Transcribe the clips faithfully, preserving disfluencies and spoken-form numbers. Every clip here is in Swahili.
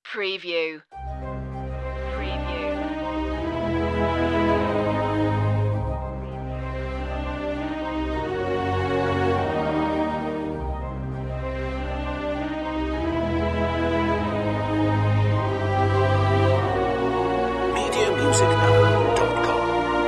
Preview. Preview. media music now dot com.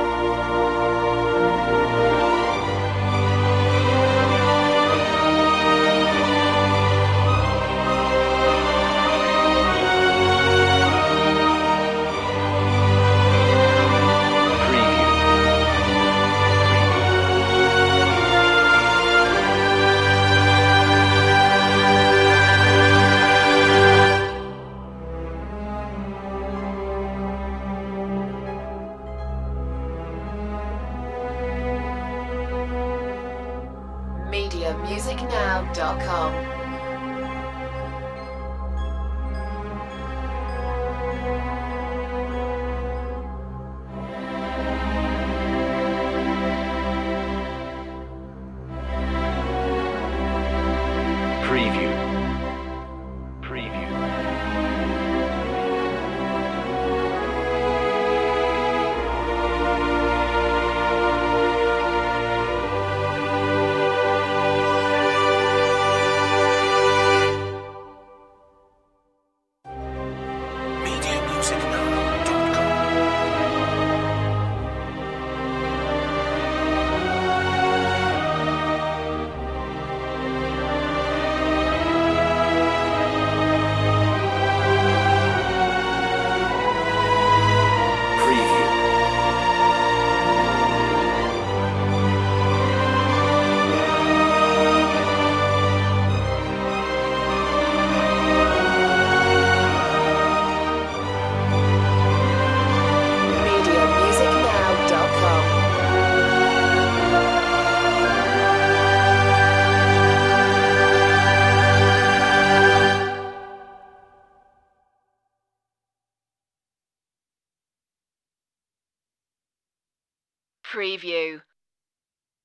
media music now dot com. Preview. Preview. media music now dot com. Preview. media music now dot com. Preview.